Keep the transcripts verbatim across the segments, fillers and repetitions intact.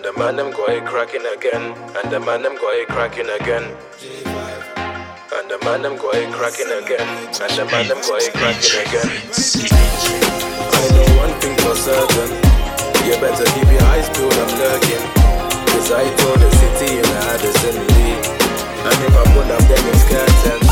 And the man them go a cracking again. And the man them go a cracking again. And the man them go a cracking again. And the man them go a cracking again. I know one thing for certain. You better keep your eyes peeled, I'm lurking. Cause I told the city in Addison Lee. And if I put up them it's curtains.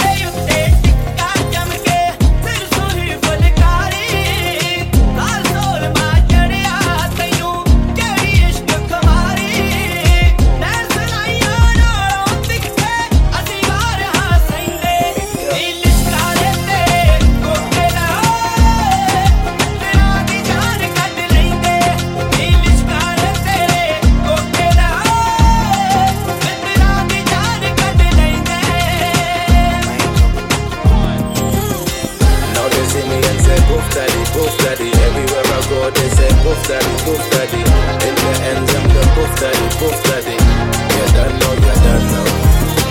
Poof daddy, everywhere I go they say poof daddy, poof daddy. In the ends I'm the poof daddy, poof daddy. You don't know, you don't know.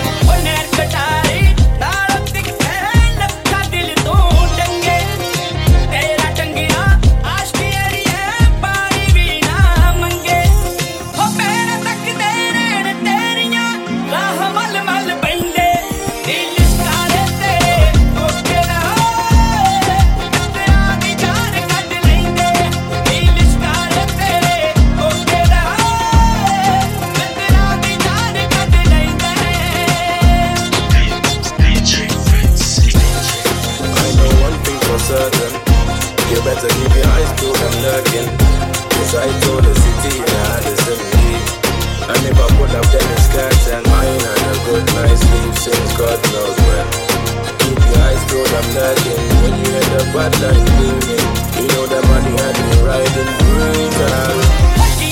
Certain. You better keep your eyes peeled, I'm lurking. Cause I told the city in Addison Lee. And if I put up then it's curtain. I ain't had a good night's sleep since God knows when. Keep your eyes peeled, I'm lurking. When you hear the bad line booming, you know the money had me riding brutal.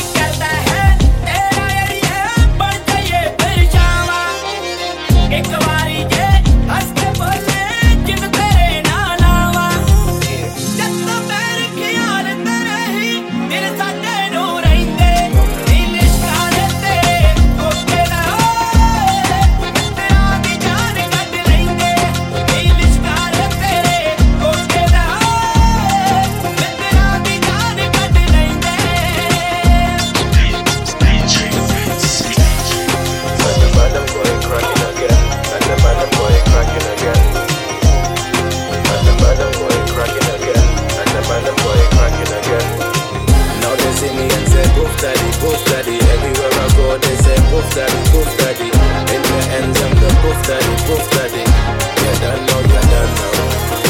Poof daddy, everywhere I go they say poof daddy, poof daddy. In the ends I'm the poof daddy, poof daddy. You don't know, you don't know.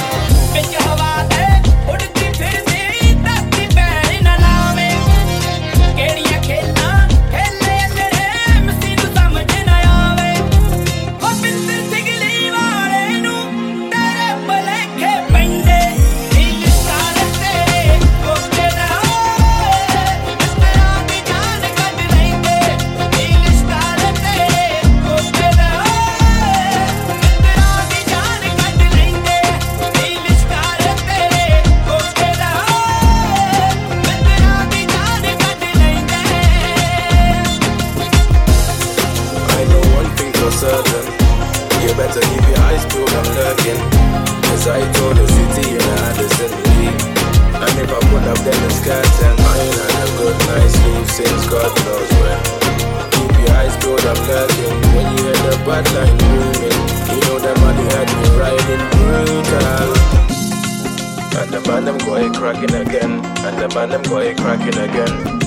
Certain. You better keep your eyes peeled, I'm lurking. Cause I told the city in Addison Lee. And if I put up then it's curtain. I ain't had a good night's sleep since God knows when. Keep your eyes peeled, I'm lurking. When you hear the bad line booming, you know that money had me riding brutal. And the man them go a cracking again. And the man them go a cracking again.